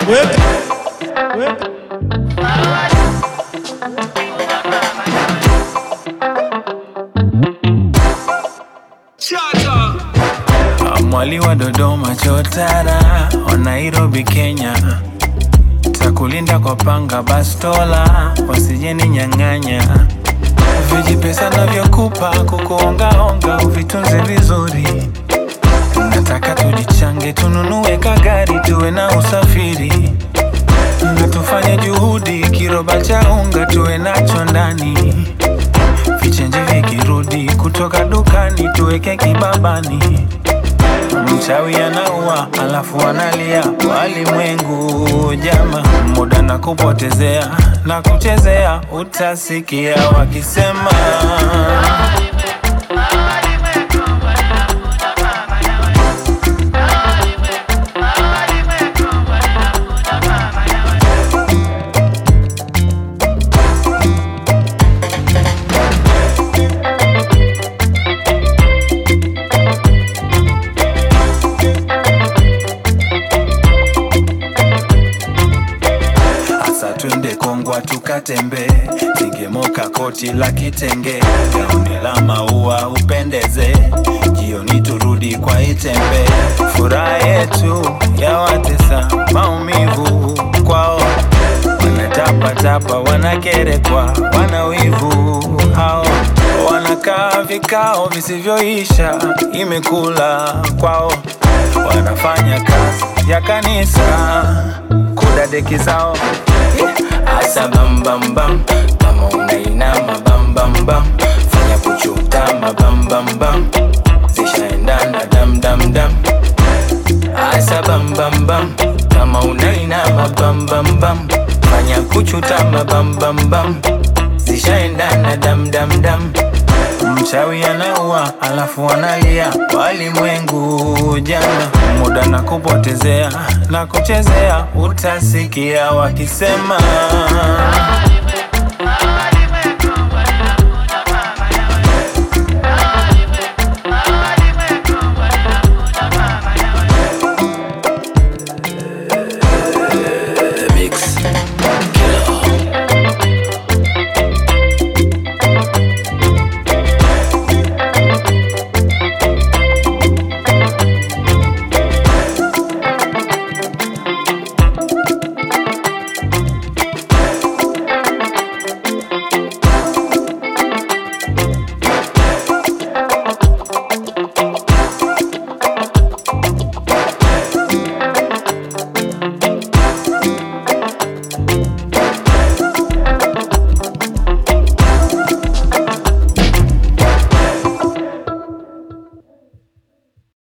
Mwali wa Dodoma chotara wa Nairobi Kenya, takulinda kwa panga bastola wasijeni nyang'anya. Vijipesa navyokupa kukuongaonga uvitunze vizuri. Nataka tujichange tununue kagari tuwe na usafiri. Na tufanye juhudi kiroba cha unga tuwe nacho ndani. Vichenji vikirudi kutoka dukani tuweke kibabani. Mchawi anaua alafu analia walimwengu jama. Muda na kupotezea na kuchezea utasikia wakisema twende Kongwa tukatembe, ningemoka koti la kitenge, gauni la maua upendeze, jioni turudi kwa Itembe. Furaha yetu ya watesa maumivu kwao, wanatapatapa wanakerekwa wanawivu hao, wanakaa vikao visivyoisha imekula kwao, wanafanya kazi ya kanisa kudadeki zao. Asa bam bam bam, kama unainama bam bam bam, fanya kuchutama bam bam bam, zishaendana dam dam dam. Asa bam bam bam, kama unainama bam bam bam, fanya kuchutama bam bam bam, zishaendana dam dam dam. Mchawi anaua alafu analia walimwengu jana. Muda na kupotezea na kuchezea utasikia wakisema